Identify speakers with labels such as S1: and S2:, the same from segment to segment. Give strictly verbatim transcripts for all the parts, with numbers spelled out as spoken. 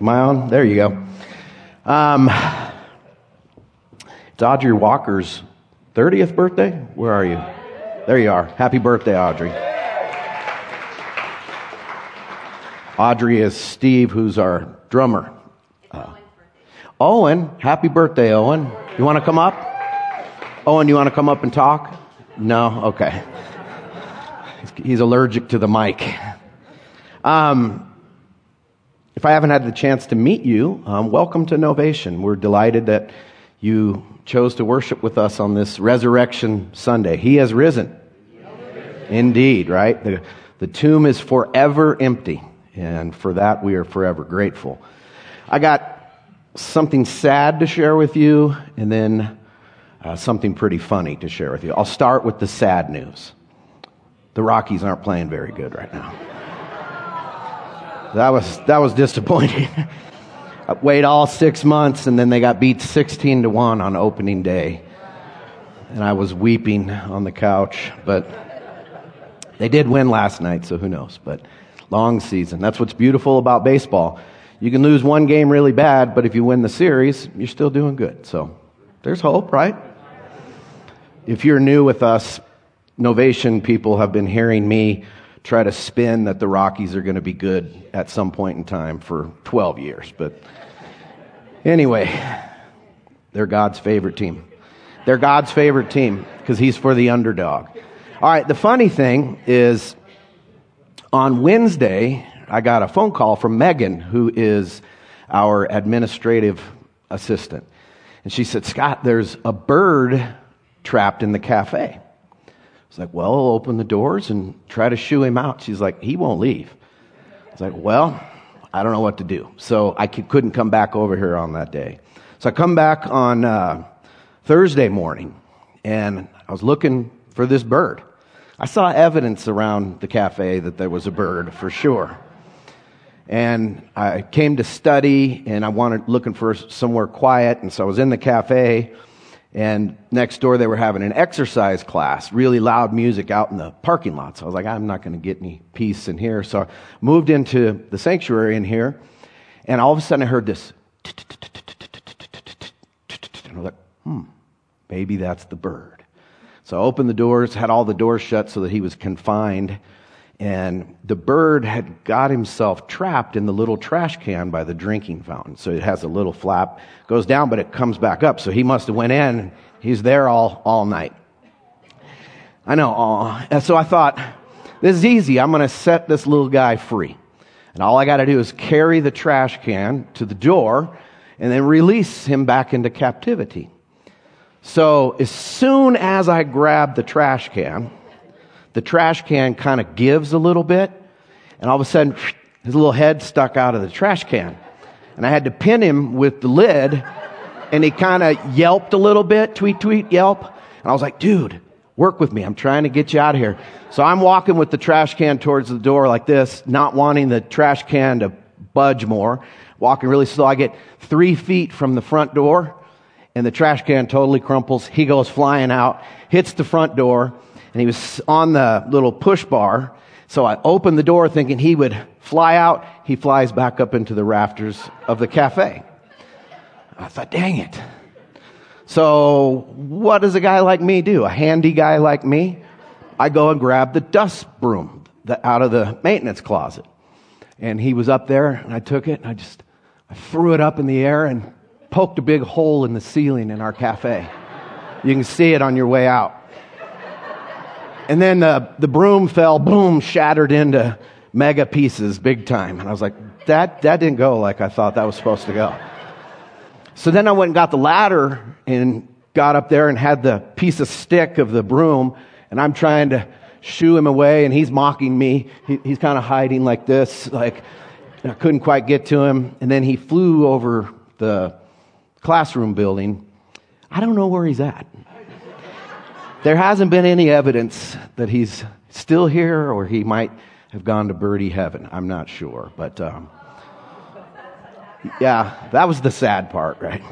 S1: Am I on? There you go. Um, it's Audrey Walker's thirtieth birthday. Where are you? There you are. Happy birthday, Audrey. Audrey is Steve, who's our drummer. Uh, Owen, happy birthday, Owen. You want to come up? Owen, you want to come up and talk? No? Okay. He's allergic to the mic. Um, if I haven't had the chance to meet you, um, welcome to Novation. We're delighted that you chose to worship with us on this Resurrection Sunday. He has risen. Indeed, right? The, the tomb is forever empty, and for that we are forever grateful. I got something sad to share with you, and then uh, something pretty funny to share with you. I'll start with the sad news. The Rockies aren't playing very good right now. That was that was disappointing. I waited all six months, and then they got beat sixteen to one on opening day, and I was weeping on the couch. But they did win last night, so who knows? But long season. That's what's beautiful about baseball. You can lose one game really bad, but if you win the series, you're still doing good. So there's hope, right? If you're new with us, Novation people have been hearing me try to spin that the Rockies are going to be good at some point in time for twelve years. But anyway, they're God's favorite team. They're God's favorite team because he's for the underdog. All right, the funny thing is on Wednesday, I got a phone call from Megan, who is our administrative assistant. And she said, Scott, there's a bird trapped in the cafe. I was like, well, I'll open the doors and try to shoo him out. She's like, he won't leave. I was like, well, I don't know what to do. So I couldn't come back over here on that day. So I come back on uh, Thursday morning, and I was looking for this bird. I saw evidence around the cafe that there was a bird for sure. And I came to study, and I wanted looking for somewhere quiet, and so I was in the cafe, and next door they were having an exercise class, really loud music out in the parking lot. So I was like, I'm not going to get any peace in here. So I moved into the sanctuary in here, and all of a sudden I heard this, and I was like, hmm, maybe that's the bird. So I opened the doors, had all the doors shut so that he was confined. And the bird had got himself trapped in the little trash can by the drinking fountain. So it has a little flap, goes down, but it comes back up. So he must have went in. He's there all, all night. I know. Aw. And so I thought, this is easy. I'm going to set this little guy free. And all I got to do is carry the trash can to the door and then release him back into captivity. So as soon as I grab the trash can, the trash can kind of gives a little bit, and all of a sudden, his little head stuck out of the trash can. And I had to pin him with the lid, and he kind of yelped a little bit, tweet, tweet, yelp. And I was like, dude, work with me. I'm trying to get you out of here. So I'm walking with the trash can towards the door like this, not wanting the trash can to budge more, walking really slow. I get three feet from the front door, and the trash can totally crumples. He goes flying out, hits the front door, and he was on the little push bar. So I opened the door thinking he would fly out. He flies back up into the rafters of the cafe. I thought, dang it. So what does a guy like me do? A handy guy like me? I go and grab the dust broom out of the maintenance closet. And he was up there, and I took it, and I just I threw it up in the air and poked a big hole in the ceiling in our cafe. You can see it on your way out. And then uh, the broom fell, boom, shattered into mega pieces, big time. And I was like, that that didn't go like I thought that was supposed to go. So then I went and got the ladder and got up there and had the piece of stick of the broom, and I'm trying to shoo him away, and he's mocking me. He, he's kind of hiding like this, like I couldn't quite get to him. And then he flew over the classroom building. I don't know where he's at. There hasn't been any evidence that he's still here, or he might have gone to birdie heaven. I'm not sure. But, um, yeah, that was the sad part, right?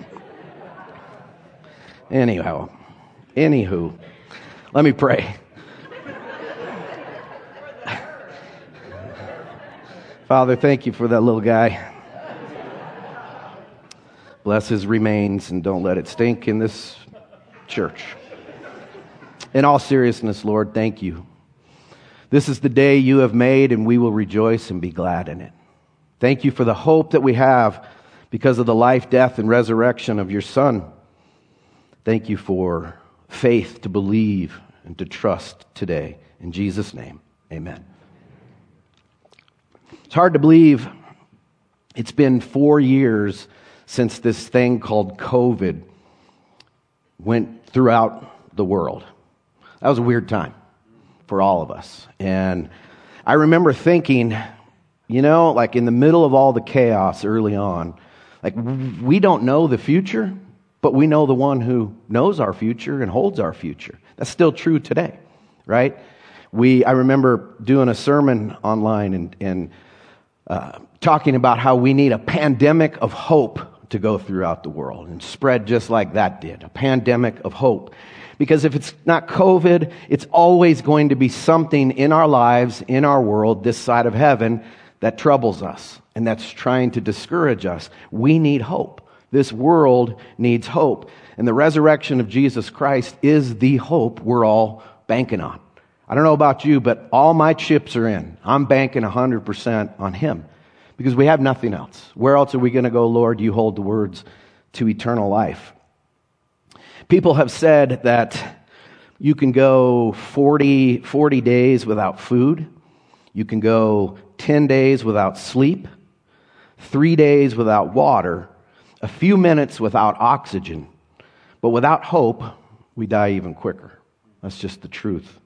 S1: Anyhow, anywho, let me pray. Father, thank you for that little guy. Bless his remains and don't let it stink in this church. In all seriousness, Lord, thank you. This is the day you have made, and we will rejoice and be glad in it. Thank you for the hope that we have because of the life, death, and resurrection of your Son. Thank you for faith to believe and to trust today. In Jesus' name, amen. It's hard to believe it's been four years since this thing called COVID went throughout the world. That was a weird time for all of us. And I remember thinking, you know, like in the middle of all the chaos early on, like we don't know the future, but we know the one who knows our future and holds our future. That's still true today, right? We, I remember doing a sermon online and, and uh, talking about how we need a pandemic of hope to go throughout the world and spread just like that did, a pandemic of hope. Because if it's not COVID, it's always going to be something in our lives, in our world, this side of heaven, that troubles us and that's trying to discourage us. We need hope. This world needs hope. And the resurrection of Jesus Christ is the hope we're all banking on. I don't know about you, but all my chips are in. I'm banking one hundred percent on him because we have nothing else. Where else are we going to go, Lord? You hold the words to eternal life. People have said that you can go forty, forty days without food. You can go ten days without sleep, three days without water, a few minutes without oxygen. But without hope, we die even quicker. That's just the truth.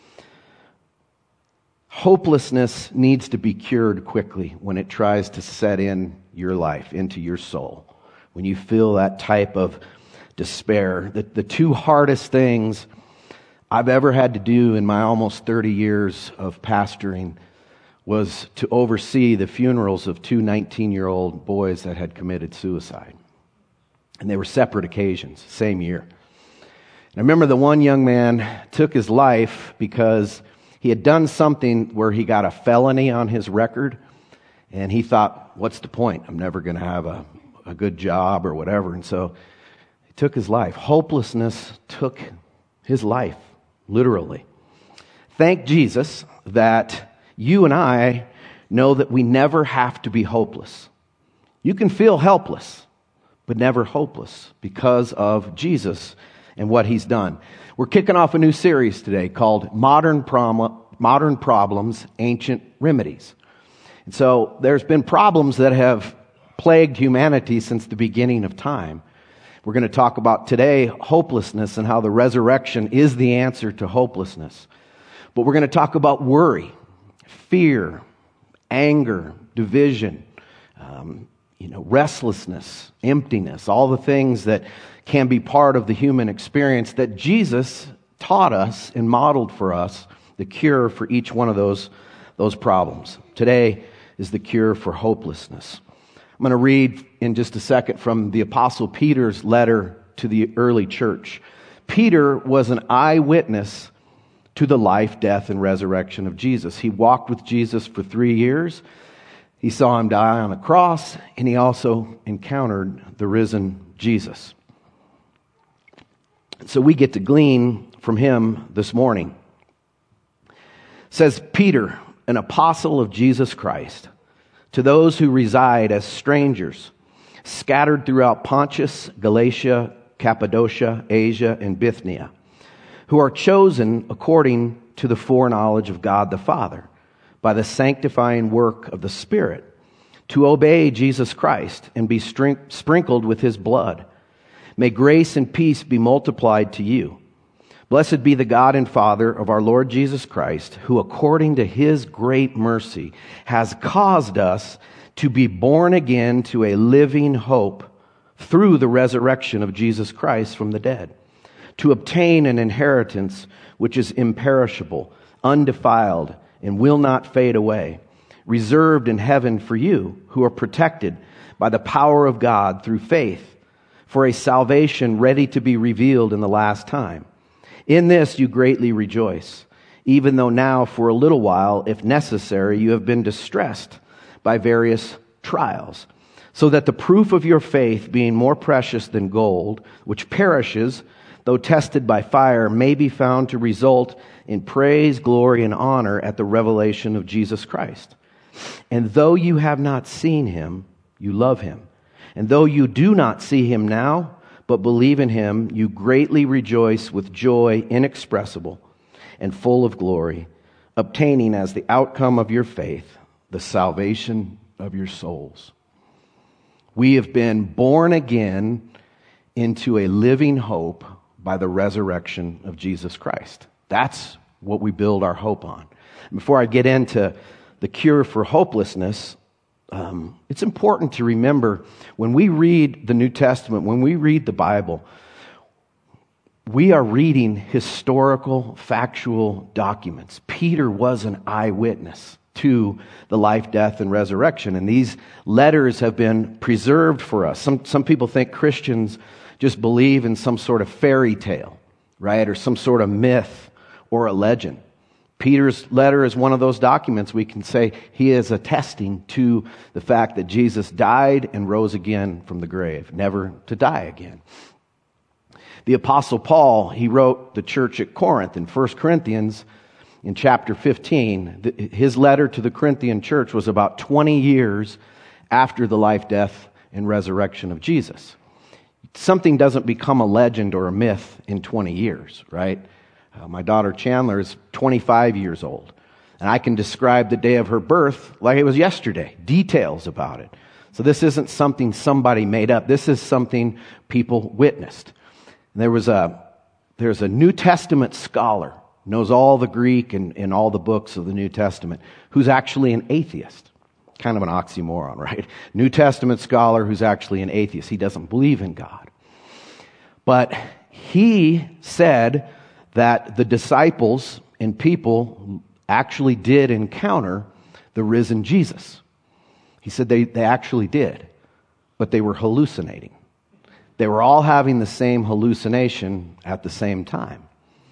S1: Hopelessness needs to be cured quickly when it tries to set in your life, into your soul. When you feel that type of despair. The, the two hardest things I've ever had to do in my almost thirty years of pastoring was to oversee the funerals of two nineteen-year-old boys that had committed suicide. And they were separate occasions, same year. And I remember the one young man took his life because he had done something where he got a felony on his record, and he thought, what's the point? I'm never going to have a, a good job or whatever. And so he took his life. Hopelessness took his life, literally. Thank Jesus that you and I know that we never have to be hopeless. You can feel helpless, but never hopeless because of Jesus and what he's done. We're kicking off a new series today called Modern Prom- Modern Problems, Ancient Remedies. And so there's been problems that have plagued humanity since the beginning of time. We're going to talk about today hopelessness and how the resurrection is the answer to hopelessness. But we're going to talk about worry, fear, anger, division, um, you know, restlessness, emptiness, all the things that can be part of the human experience that Jesus taught us and modeled for us the cure for each one of those, those problems. Today is the cure for hopelessness. I'm going to read in just a second from the Apostle Peter's letter to the early church. Peter was an eyewitness to the life, death, and resurrection of Jesus. He walked with Jesus for three years. He saw him die on a cross, and he also encountered the risen Jesus. So we get to glean from him this morning. It says, Peter, an apostle of Jesus Christ, to those who reside as strangers, scattered throughout Pontus, Galatia, Cappadocia, Asia, and Bithynia, who are chosen according to the foreknowledge of God the Father, by the sanctifying work of the Spirit, to obey Jesus Christ and be sprinkled with his blood. May grace and peace be multiplied to you. Blessed be the God and Father of our Lord Jesus Christ, who according to his great mercy has caused us to be born again to a living hope through the resurrection of Jesus Christ from the dead, to obtain an inheritance which is imperishable, undefiled, and will not fade away, reserved in heaven for you who are protected by the power of God through faith, for a salvation ready to be revealed in the last time. In this you greatly rejoice, even though now for a little while, if necessary, you have been distressed by various trials, so that the proof of your faith, being more precious than gold, which perishes, though tested by fire, may be found to result in praise, glory, and honor at the revelation of Jesus Christ. And though you have not seen him, you love him. And though you do not see him now, but believe in him, you greatly rejoice with joy inexpressible and full of glory, obtaining as the outcome of your faith the salvation of your souls. We have been born again into a living hope by the resurrection of Jesus Christ. That's what we build our hope on. Before I get into the cure for hopelessness, um, it's important to remember when we read the New Testament, when we read the Bible, we are reading historical, factual documents. Peter was an eyewitness to the life, death, and resurrection. And these letters have been preserved for us. Some, some people think Christians just believe in some sort of fairy tale, right? Or some sort of myth or a legend. Peter's letter is one of those documents we can say he is attesting to the fact that Jesus died and rose again from the grave, never to die again. The Apostle Paul, he wrote the church at Corinth in First Corinthians in chapter fifteen. His letter to the Corinthian church was about twenty years after the life, death, and resurrection of Jesus. Something doesn't become a legend or a myth in twenty years, right? Uh, my daughter Chandler is twenty-five years old, and I can describe the day of her birth like it was yesterday, details about it. So this isn't something somebody made up. This is something people witnessed. And there was a there's a New Testament scholar, knows all the Greek and, and all the books of the New Testament, who's actually an atheist. Kind of an oxymoron, right? New Testament scholar who's actually an atheist. He doesn't believe in God. But he said that the disciples and people actually did encounter the risen Jesus. He said they, they actually did, but they were hallucinating. They were all having the same hallucination at the same time.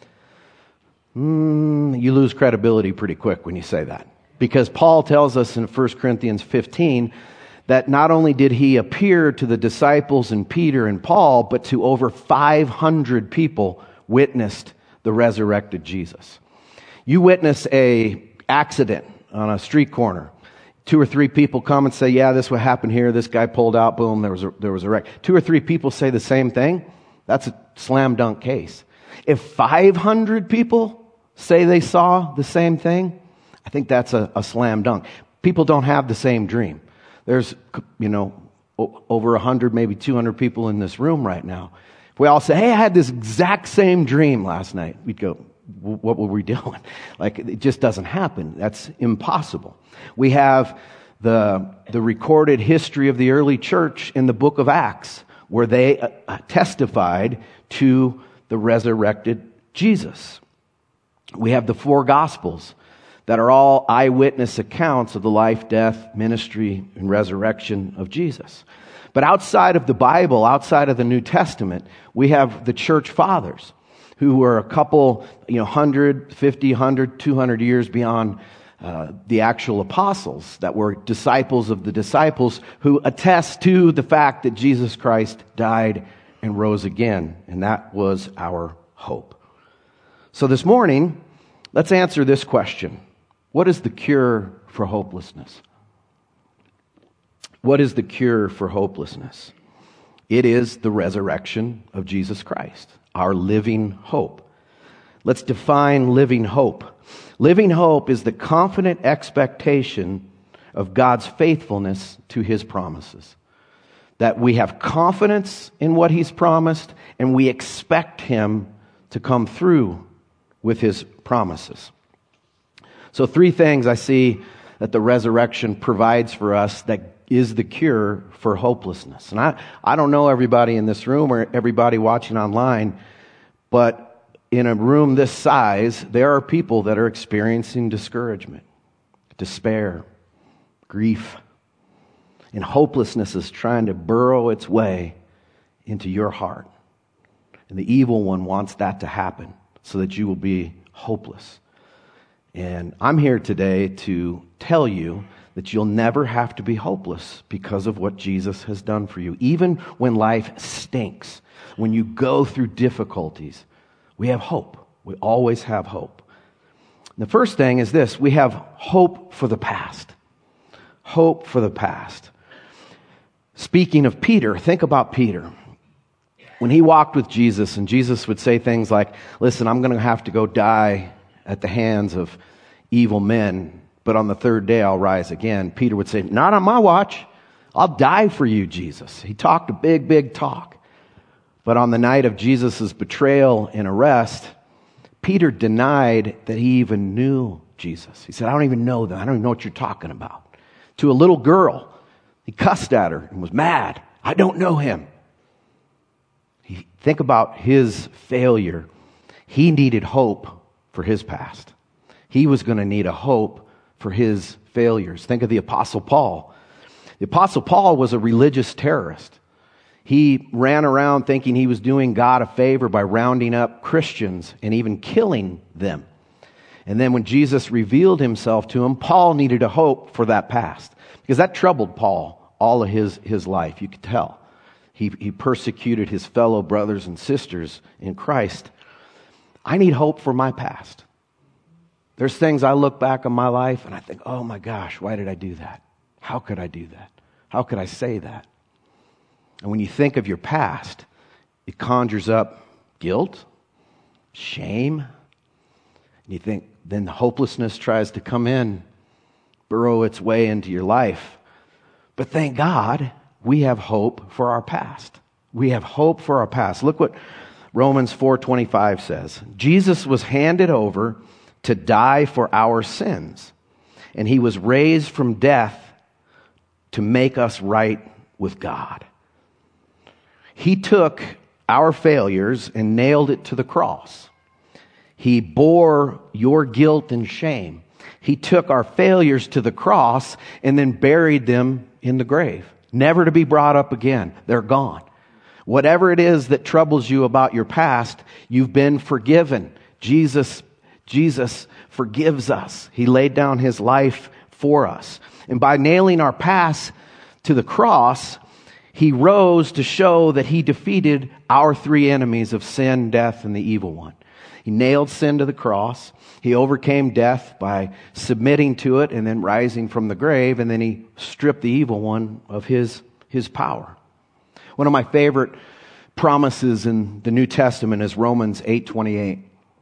S1: Mm, you lose credibility pretty quick when you say that. Because Paul tells us in First Corinthians fifteen that not only did he appear to the disciples and Peter and Paul, but to over five hundred people witnessed the resurrected Jesus. You witness a accident on a street corner. Two or three people come and say, yeah, this what happened here. This guy pulled out, boom, there was a, there was a wreck. Two or three people say the same thing. That's a slam dunk case. If five hundred people say they saw the same thing, I think that's a, a slam dunk. People don't have the same dream. There's, you know, o- over one hundred, maybe two hundred people in this room right now. If we all say, hey, I had this exact same dream last night, we'd go, what were we doing? Like, it just doesn't happen. That's impossible. We have the, the recorded history of the early church in the book of Acts, where they uh, testified to the resurrected Jesus. We have the four Gospels that are all eyewitness accounts of the life, death, ministry, and resurrection of Jesus. But outside of the Bible, outside of the New Testament, we have the church fathers, who were a couple, you know, one hundred, fifty, one hundred, two hundred years beyond uh, the actual apostles, that were disciples of the disciples, who attest to the fact that Jesus Christ died and rose again. And that was our hope. So this morning, let's answer this question. What is the cure for hopelessness? What is the cure for hopelessness? It is the resurrection of Jesus Christ, our living hope. Let's define living hope. Living hope is the confident expectation of God's faithfulness to His promises. That we have confidence in what He's promised, and we expect Him to come through with His promises. So three things I see that the resurrection provides for us that is the cure for hopelessness. And I, I don't know everybody in this room or everybody watching online, but in a room this size, there are people that are experiencing discouragement, despair, grief, and hopelessness is trying to burrow its way into your heart. And the evil one wants that to happen so that you will be hopeless. And I'm here today to tell you that you'll never have to be hopeless because of what Jesus has done for you. Even when life stinks, when you go through difficulties, we have hope. We always have hope. The first thing is this: we have hope for the past. Hope for the past. Speaking of Peter, think about Peter. When he walked with Jesus, and Jesus would say things like, listen, I'm going to have to go die at the hands of evil men, but on the third day I'll rise again. Peter would say, not on my watch. I'll die for you, Jesus. He talked a big, big talk. But on the night of Jesus' betrayal and arrest, Peter denied that he even knew Jesus. He said, I don't even know that. I don't even know what you're talking about. To a little girl, he cussed at her and was mad. I don't know him. He, think about his failure. He needed hope for his past. He was going to need a hope for his failures. Think of the Apostle Paul. The Apostle Paul was a religious terrorist. He ran around thinking he was doing God a favor by rounding up Christians and even killing them. And then when Jesus revealed himself to him, Paul needed a hope for that past, because that troubled Paul all of his, his life. You could tell. He, he persecuted his fellow brothers and sisters in Christ. I need hope for my past. There's things I look back on my life and I think, oh my gosh, why did I do that? How could I do that? How could I say that? And when you think of your past, it conjures up guilt, shame. And you think, then the hopelessness tries to come in, burrow its way into your life. But thank God, we have hope for our past. We have hope for our past. Look what Romans four twenty-five says. Jesus was handed over to die for our sins, and he was raised from death to make us right with God. He took our failures and nailed it to the cross. He bore your guilt and shame. He took our failures to the cross and then buried them in the grave, never to be brought up again. They're gone. Whatever it is that troubles you about your past, you've been forgiven. Jesus, Jesus forgives us. He laid down his life for us. And by nailing our past to the cross, he rose to show that he defeated our three enemies of sin, death, and the evil one. He nailed sin to the cross. He overcame death by submitting to it and then rising from the grave. And then he stripped the evil one of his, his power. One of my favorite promises in the New Testament is Romans eight twenty-eight.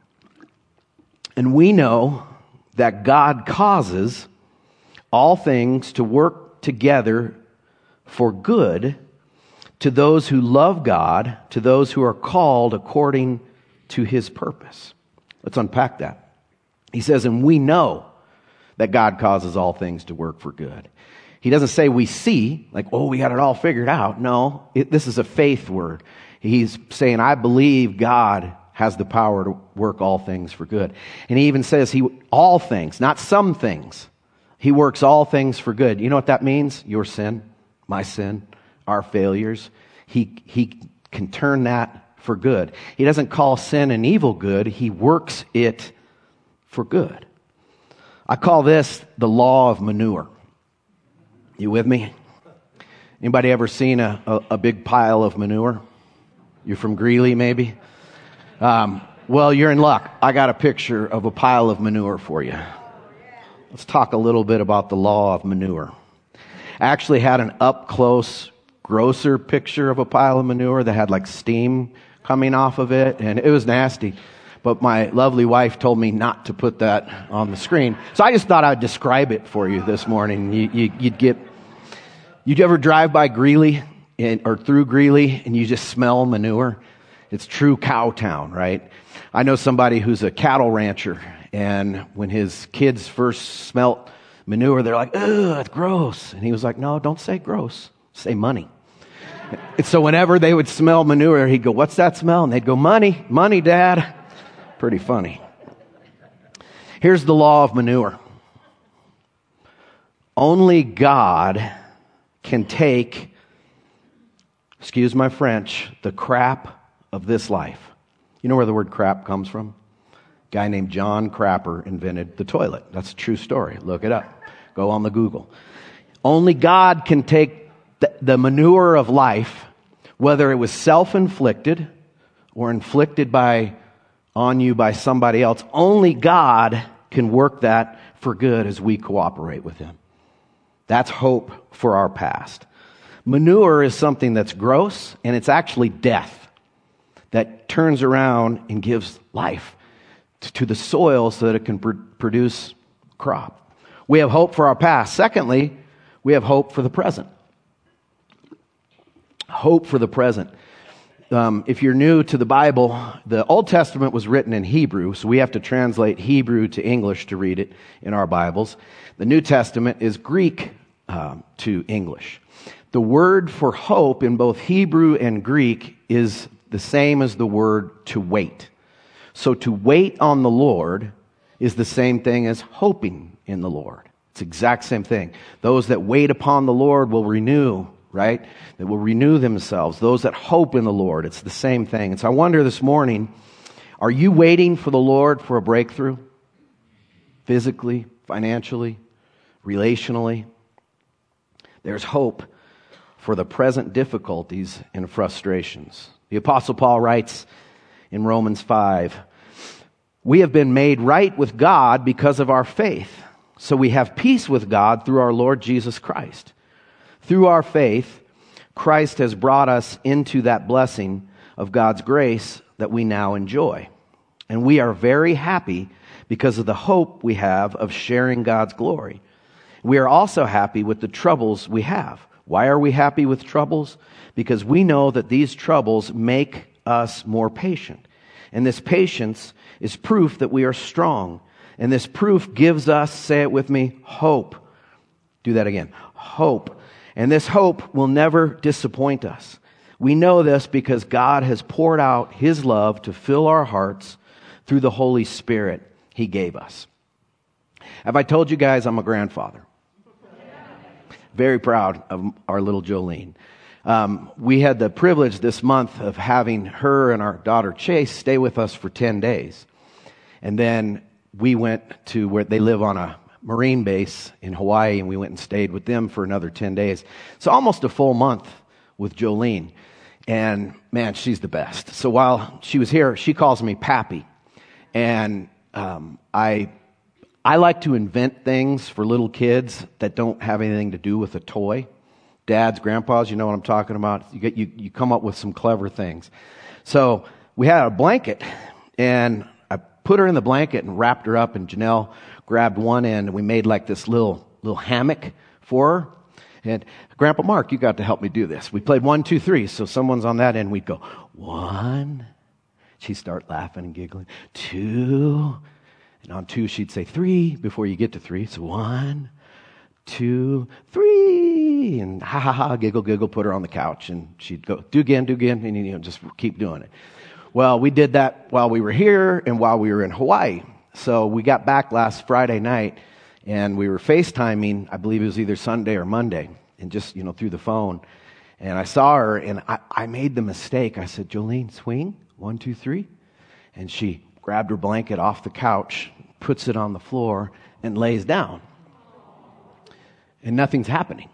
S1: And we know that God causes all things to work together for good to those who love God, to those who are called according to his purpose. Let's unpack that. He says, and we know that God causes all things to work for good. He doesn't say we see, like, oh, we got it all figured out. No, it, this is a faith word. He's saying, I believe God has the power to work all things for good. And he even says, he all things, not some things. He works all things for good. You know what that means? Your sin, my sin, our failures. He, he can turn that for good. He doesn't call sin and evil good. He works it for good. I call this the law of manure. You with me? Anybody ever seen a, a, a big pile of manure? You're from Greeley, maybe? Um, well, you're in luck. I got a picture of a pile of manure for you. Let's talk a little bit about the law of manure. I actually had an up-close, grosser picture of a pile of manure that had like steam coming off of it, and it was nasty. But my lovely wife told me not to put that on the screen. So I just thought I'd describe it for you this morning. You, you, you'd get, you'd ever drive by Greeley and, or through Greeley and you just smell manure? It's true cow town, right? I know somebody who's a cattle rancher, and when his kids first smelt manure, they're like, ugh, it's gross. And he was like, no, don't say gross, say money. And so whenever they would smell manure, he'd go, what's that smell? And they'd go, money, money, Dad. Pretty funny. Here's the law of manure. Only God can take, excuse my French, the crap of this life. You know where the word crap comes from? A guy named John Crapper invented the toilet. That's a true story. Look it up. Go on the Google. Only God can take the, the manure of life, whether it was self-inflicted or inflicted by on you by somebody else. Only God can work that for good as we cooperate with Him. That's hope for our past. Manure is something that's gross, and it's actually death that turns around and gives life to the soil so that it can pr- produce crop. We have hope for our past. Secondly, we have hope for the present. Hope for the present. Um, if you're new to the Bible, the Old Testament was written in Hebrew, so we have to translate Hebrew to English to read it in our Bibles. The New Testament is Greek um, to English. The word for hope in both Hebrew and Greek is the same as the word to wait. So to wait on the Lord is the same thing as hoping in the Lord. It's the exact same thing. Those that wait upon the Lord will renew, right? That will renew themselves. Those that hope in the Lord, it's the same thing. And so I wonder this morning, are you waiting for the Lord for a breakthrough? Physically, financially, relationally? There's hope for the present difficulties and frustrations. The Apostle Paul writes in Romans five, we have been made right with God because of our faith. So we have peace with God through our Lord Jesus Christ. Through our faith, Christ has brought us into that blessing of God's grace that we now enjoy. And we are very happy because of the hope we have of sharing God's glory. We are also happy with the troubles we have. Why are we happy with troubles? Because we know that these troubles make us more patient. And this patience is proof that we are strong. And this proof gives us, say it with me, hope. Do that again. Hope. And this hope will never disappoint us. We know this because God has poured out His love to fill our hearts through the Holy Spirit He gave us. Have I told you guys I'm a grandfather? Very proud of our little Jolene. Um, we had the privilege this month of having her and our daughter Chase stay with us for ten days. And then we went to where they live on a Marine base in Hawaii, and we went and stayed with them for another ten days. So almost a full month with Jolene. And man, she's the best. So while she was here, she calls me Pappy. And um, I I like to invent things for little kids that don't have anything to do with a toy. Dads, grandpas, you know what I'm talking about. You get you, you come up with some clever things. So we had a blanket, and I put her in the blanket and wrapped her up, and Janelle grabbed one end, and we made like this little little hammock for her. And Grandpa Mark, you got to help me do this. We played one, two, three. So someone's on that end. We'd go, one. She'd start laughing and giggling. Two. And on two, she'd say three before you get to three. So one, two, three. And ha, ha, ha, giggle, giggle, put her on the couch. And she'd go, do again, do again. And, you know, just keep doing it. Well, we did that while we were here and while we were in Hawaii. So we got back last Friday night. And we were FaceTiming, I believe it was either Sunday or Monday, and just, you know, through the phone. And I saw her, and I, I made the mistake. I said, Jolene, swing, one, two, three. And she grabbed her blanket off the couch, puts it on the floor, and lays down. And nothing's happening.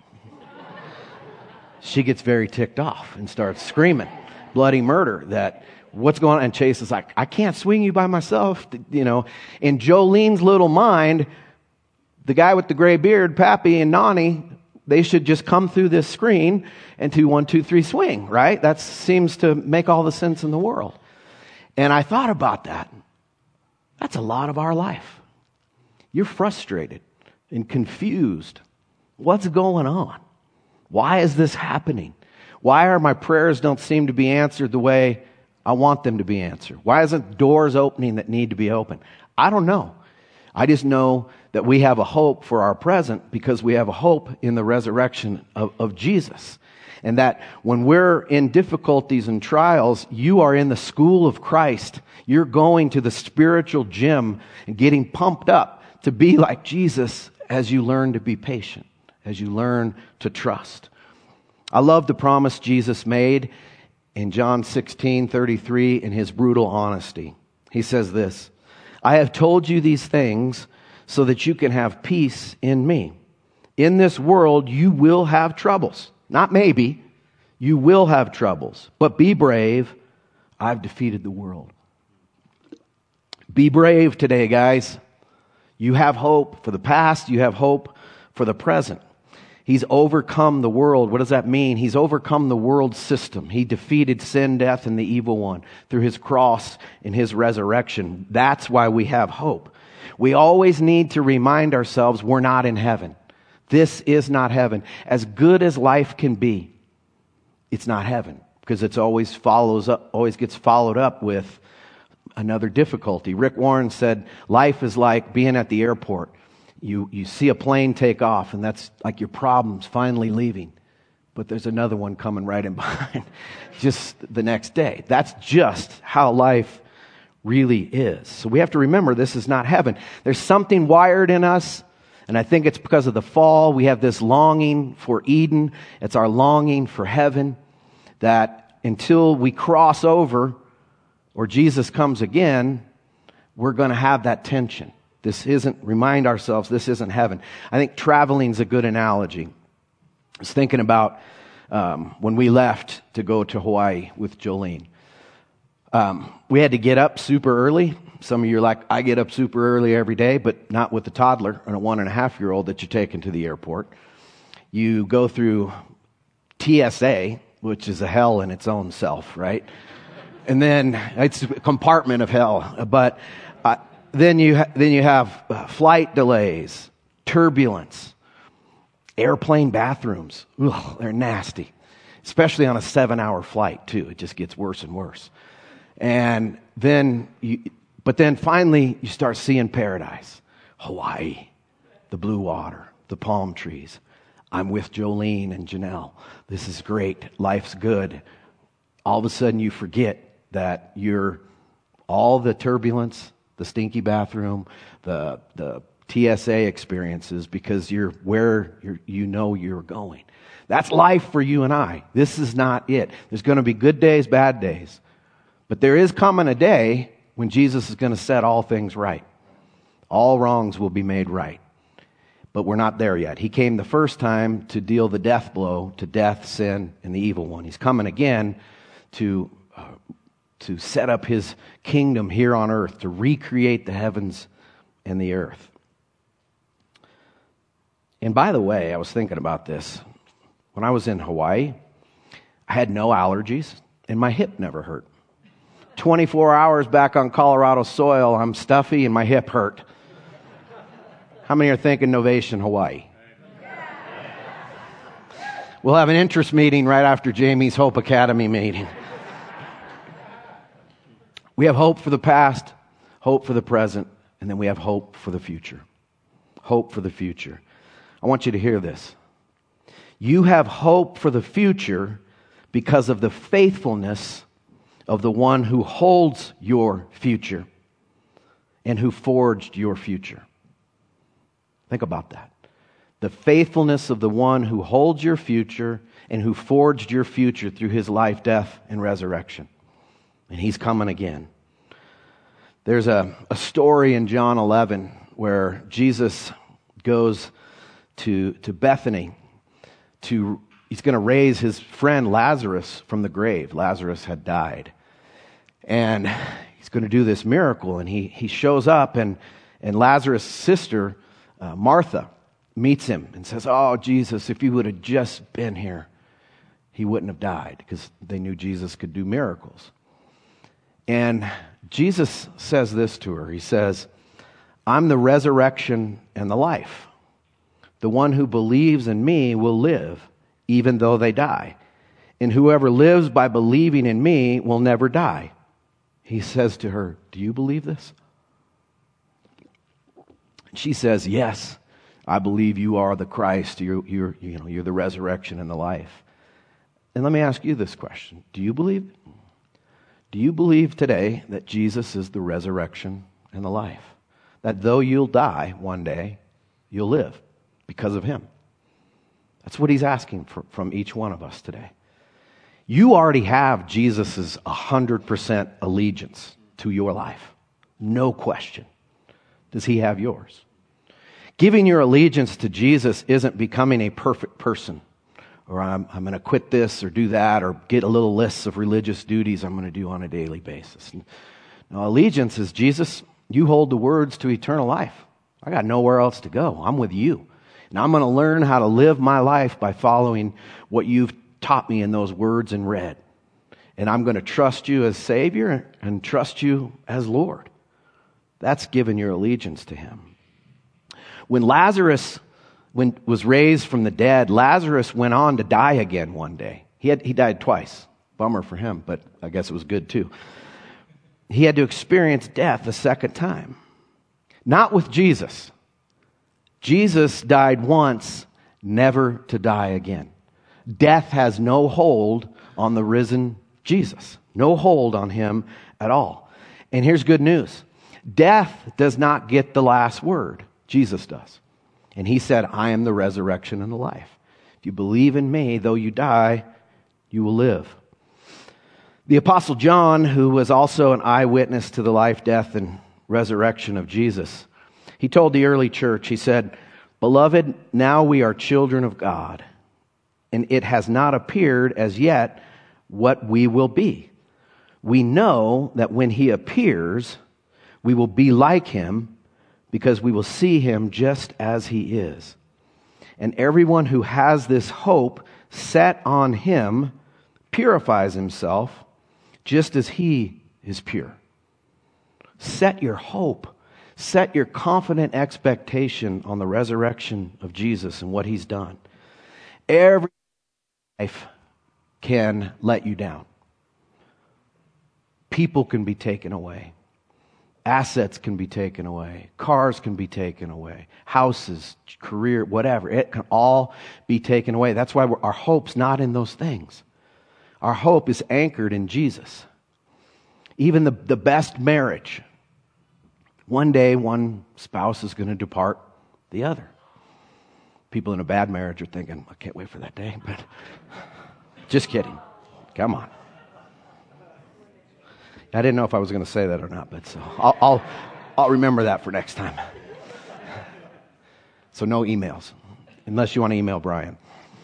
S1: She gets very ticked off and starts screaming, bloody murder, that what's going on? And Chase is like, I can't swing you by myself, you know. In Jolene's little mind, the guy with the gray beard, Pappy and Nani, they should just come through this screen and do one, two, three, swing, right? That seems to make all the sense in the world. And I thought about that. That's a lot of our life. You're frustrated and confused. What's going on? Why is this happening? Why are my prayers don't seem to be answered the way I want them to be answered? Why isn't doors opening that need to be opened? I don't know. I just know that we have a hope for our present because we have a hope in the resurrection of, of Jesus. And that when we're in difficulties and trials, you are in the school of Christ. You're going to the spiritual gym and getting pumped up to be like Jesus as you learn to be patient, as you learn to trust. I love the promise Jesus made in John sixteen thirty-three in His brutal honesty. He says this, I have told you these things so that you can have peace in me. In this world, you will have troubles. Not maybe. You will have troubles. But be brave. I've defeated the world. Be brave today, guys. You have hope for the past. You have hope for the present. He's overcome the world. What does that mean? He's overcome the world system. He defeated sin, death, and the evil one through his cross and his resurrection. That's why we have hope. We always need to remind ourselves we're not in heaven. This is not heaven. As good as life can be, it's not heaven, because it's always follows up, always gets followed up with another difficulty. Rick Warren said, life is like being at the airport. You you see a plane take off, and that's like your problem's finally leaving. But there's another one coming right in behind just the next day. That's just how life really is. So we have to remember this is not heaven. There's something wired in us, and I think it's because of the fall. We have this longing for Eden. It's our longing for heaven, that until we cross over or Jesus comes again, we're going to have that tension. This isn't, remind ourselves, this isn't heaven. I think traveling is a good analogy. I was thinking about um, when we left to go to Hawaii with Jolene. Um, we had to get up super early. Some of you are like, I get up super early every day, but not with the toddler and a one and a half year old that you're taking to the airport. You go through T S A, which is a hell in its own self, right? And then it's a compartment of hell. But uh, then you ha- then you have uh, flight delays, turbulence, airplane bathrooms. Ugh, they're nasty, especially on a seven-hour flight too. It just gets worse and worse. And then, you, but then finally you start seeing paradise, Hawaii, the blue water, the palm trees. I'm with Jolene and Janelle. This is great. Life's good. All of a sudden you forget that you're all the turbulence, the stinky bathroom, the the T S A experiences, because you're where you're, you know you're going. That's life for you and I. This is not it. There's going to be good days, bad days. But there is coming a day when Jesus is going to set all things right. All wrongs will be made right. But we're not there yet. He came the first time to deal the death blow to death, sin, and the evil one. He's coming again to uh, to set up his kingdom here on earth, to recreate the heavens and the earth. And by the way, I was thinking about this. When I was in Hawaii, I had no allergies, and my hip never hurt. twenty-four hours back on Colorado soil, I'm stuffy and my hip hurt. How many are thinking Novation, Hawaii? We'll have an interest meeting right after Jamie's Hope Academy meeting. We have hope for the past, hope for the present, and then we have hope for the future. Hope for the future. I want you to hear this. You have hope for the future because of the faithfulness of the one who holds your future and who forged your future. Think about that. The faithfulness of the one who holds your future and who forged your future through his life, death, and resurrection. And he's coming again. There's a, a story in John eleven where Jesus goes to, to Bethany to, he's going to raise his friend Lazarus from the grave. Lazarus had died. And he's going to do this miracle. And he, he shows up, and, and Lazarus' sister, uh, Martha, meets him and says, oh, Jesus, if you would have just been here, he wouldn't have died, because they knew Jesus could do miracles. And Jesus says this to her. He says, I'm the resurrection and the life. The one who believes in me will live, even though they die. And whoever lives by believing in me will never die. He says to her, do you believe this? She says, yes, I believe you are the Christ. You're, you're, you know, you're the resurrection and the life. And let me ask you this question. Do you believe? Do you believe today that Jesus is the resurrection and the life? That though you'll die one day, you'll live because of him? That's what he's asking for, from each one of us today. You already have Jesus' one hundred percent allegiance to your life. No question. Does he have yours? Giving your allegiance to Jesus isn't becoming a perfect person, or I'm, I'm going to quit this or do that, or get a little list of religious duties I'm going to do on a daily basis. No, allegiance is, Jesus, you hold the words to eternal life. I got nowhere else to go. I'm with you. And I'm going to learn how to live my life by following what you've taught me in those words and read. And I'm going to trust you as Savior and trust you as Lord. That's giving your allegiance to him. When Lazarus when, was raised from the dead, Lazarus went on to die again one day. He had, he died twice. Bummer for him, but I guess it was good too. He had to experience death a second time. Not with Jesus. Jesus died once, never to die again. Death has no hold on the risen Jesus. No hold on him at all. And here's good news. Death does not get the last word. Jesus does. And he said, I am the resurrection and the life. If you believe in me, though you die, you will live. The Apostle John, who was also an eyewitness to the life, death, and resurrection of Jesus, he told the early church, he said, Beloved, now we are children of God, and it has not appeared as yet what we will be. We know that when he appears, we will be like him because we will see him just as he is. And everyone who has this hope set on him purifies himself just as he is pure. Set your hope, set your confident expectation on the resurrection of Jesus and what he's done. Every life can let you down. People can be taken away. Assets can be taken away. Cars can be taken away. Houses, career, whatever. It can all be taken away. That's why we're, our hope's not in those things. Our hope is anchored in Jesus. Even the, the best marriage. One day, one spouse is going to depart the other. People in a bad marriage are thinking, I can't wait for that day. But just kidding. Come on. I didn't know if I was going to say that or not, but so I'll, I'll, I'll remember that for next time. So no emails, unless you want to email Brian.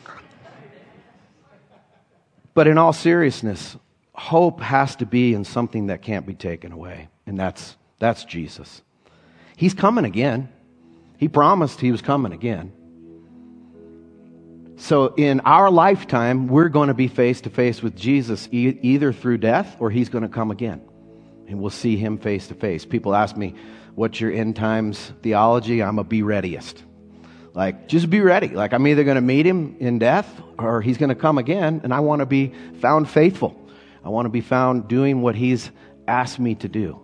S1: But in all seriousness, hope has to be in something that can't be taken away, and that's that's Jesus. He's coming again. He promised he was coming again. So in our lifetime, we're going to be face to face with Jesus e- either through death or he's going to come again. And we'll see him face to face. People ask me, what's your end times theology? I'm a be readiest. Like, just be ready. Like, I'm either going to meet him in death or he's going to come again. And I want to be found faithful. I want to be found doing what he's asked me to do.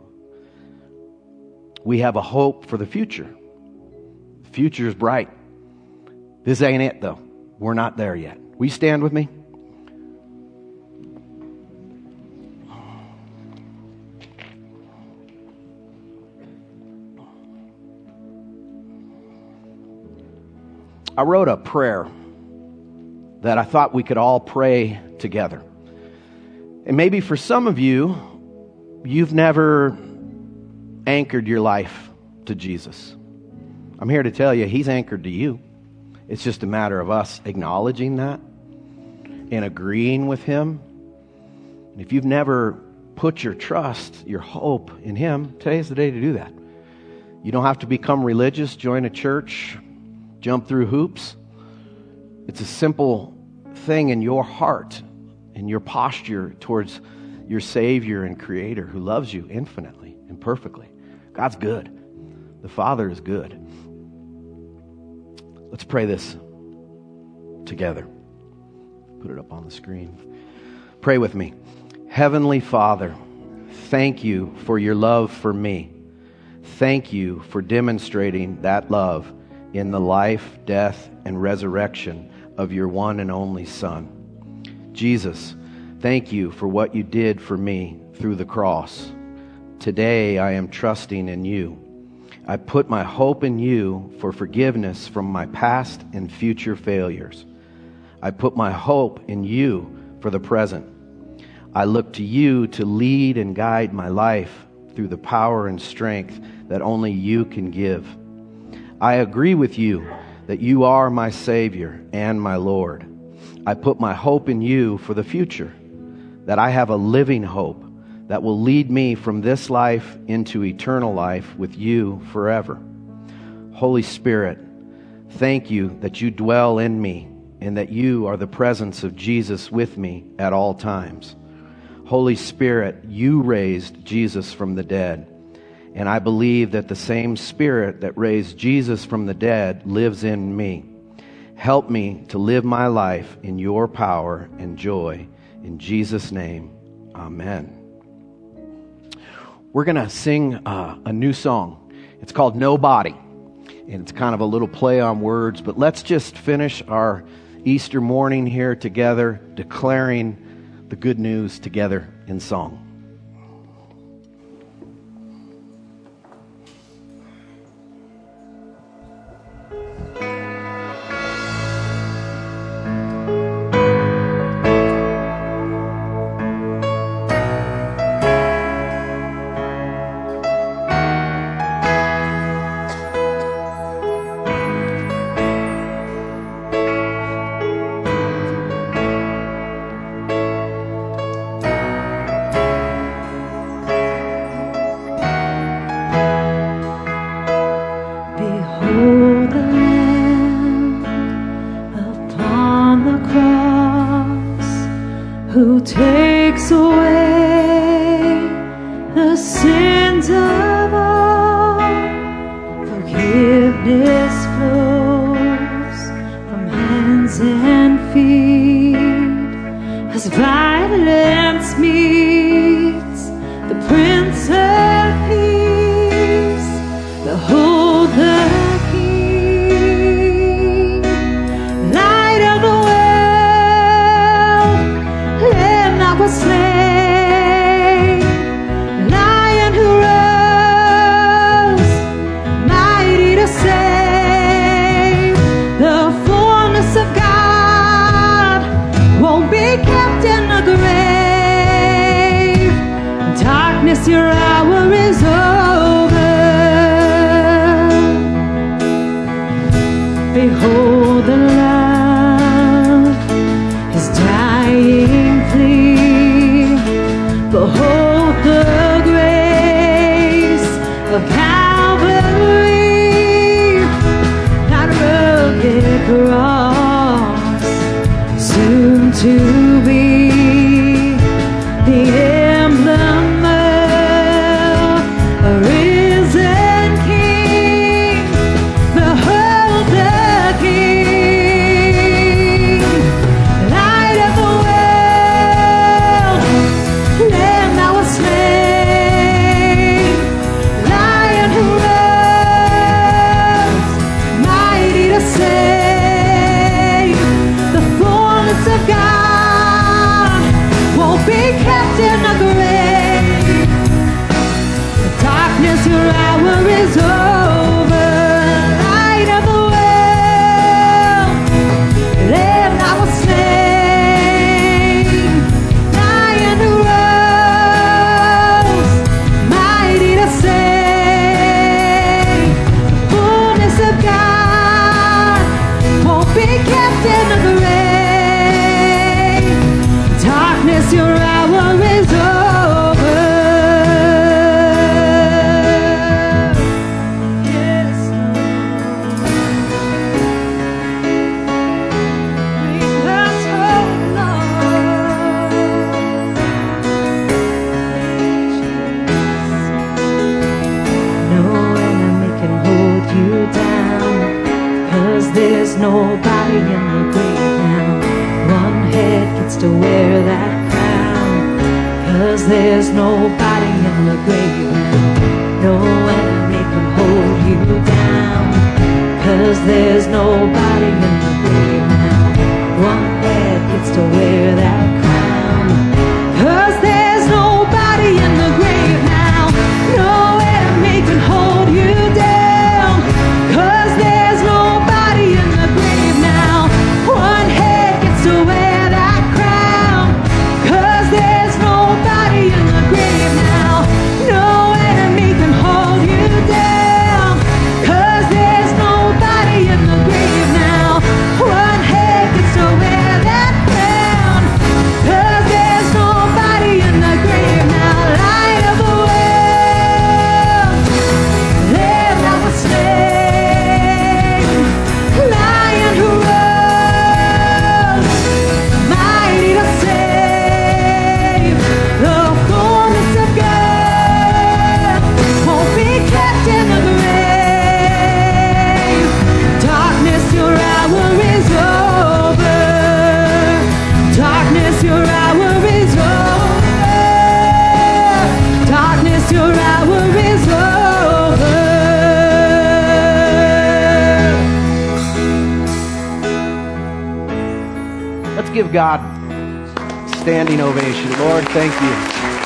S1: We have a hope for the future. The future is bright. This ain't it, though. We're not there yet. Will you stand with me? I wrote a prayer that I thought we could all pray together. And maybe for some of you, you've never anchored your life to Jesus. I'm here to tell you, he's anchored to you. It's just a matter of us acknowledging that and agreeing with him. And if you've never put your trust, your hope in him, today's the day to do that. You don't have to become religious, join a church, jump through hoops. It's a simple thing in your heart and your posture towards your Savior and Creator who loves you infinitely and perfectly. God's good. The Father is good. Let's pray this together. Put it up on the screen. Pray with me. Heavenly Father, thank you for your love for me. Thank you for demonstrating that love in the life, death, and resurrection of your one and only Son. Jesus, thank you for what you did for me through the cross. Today I am trusting in you. I put my hope in you for forgiveness from my past and future failures. I put my hope in you for the present. I look to you to lead and guide my life through the power and strength that only you can give. I agree with you that you are my Savior and my Lord. I put my hope in you for the future, that I have a living hope that will lead me from this life into eternal life with you forever. Holy Spirit, thank you that you dwell in me and that you are the presence of Jesus with me at all times. Holy Spirit, you raised Jesus from the dead, and I believe that the same Spirit that raised Jesus from the dead lives in me. Help me to live my life in your power and joy. In Jesus' name, amen. We're going to sing uh, a new song. It's called Nobody, and it's kind of a little play on words, but let's just finish our Easter morning here together, declaring the good news together in song.
S2: Who takes away the sins of all. Forgiveness flows from hands and feet as violence meets the Prince of Peace. Behold the King, Light of the was slain, Lion who rose, mighty to save. The fullness of God won't be kept in the grave. Darkness, your hour is over. Behold the Lamb is dying flea. Behold the grace of Calvary, that rugged cross, soon to be the emblem of a risen King. Behold the King, Light of the world, Lamb that was slain, Lion who rose, mighty to save. The fullness of God won't be kept in the grave. The darkness, your hour is over. Light of the world, Lamb that was slain, Lion who rose, mighty to save. The fullness of God won't be kept in the grave. Darkness, your hour is over. Yes, bring us home, Lord. No enemy can hold you down, 'cause there's nobody in the grave now. One head gets to wear that crown, 'cause there's nobody in the grave now. No enemy can hold you down, 'cause there's nobody in the grave now. One head gets to wear that crown, 'cause there's nobody in the grave now. No enemy can hold you down, 'cause there's nobody in the grave now. One head gets to wear that crown, 'cause there's nobody in the grave now. No enemy can hold you down, 'cause there's no
S1: give God a standing ovation. Lord, thank you.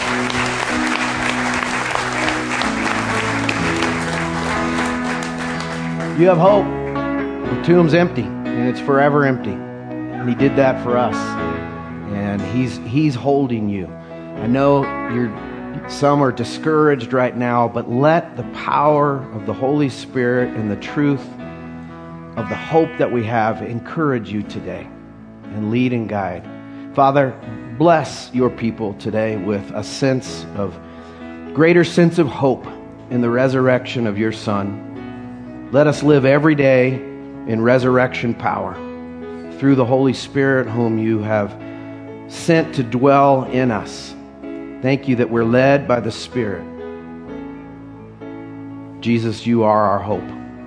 S1: You have hope. The tomb's empty, and it's forever empty. And he did that for us. And he's he's holding you. I know you're some are discouraged right now, but let the power of the Holy Spirit and the truth of the hope that we have encourage you today and lead and guide. Father, bless your people today with a sense of greater sense of hope in the resurrection of your Son. Let us live every day in resurrection power through the Holy Spirit whom you have sent to dwell in us. Thank you that we're led by the Spirit. Jesus, you are our hope.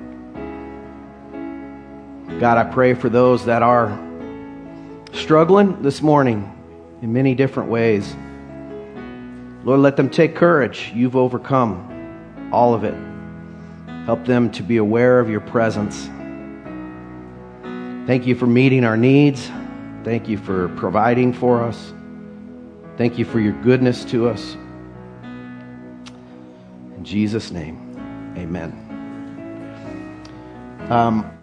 S1: God, I pray for those that are struggling this morning in many different ways. Lord, let them take courage. You've overcome all of it. Help them to be aware of your presence. Thank you for meeting our needs. Thank you for providing for us. Thank you for your goodness to us. In Jesus' name, amen. Um,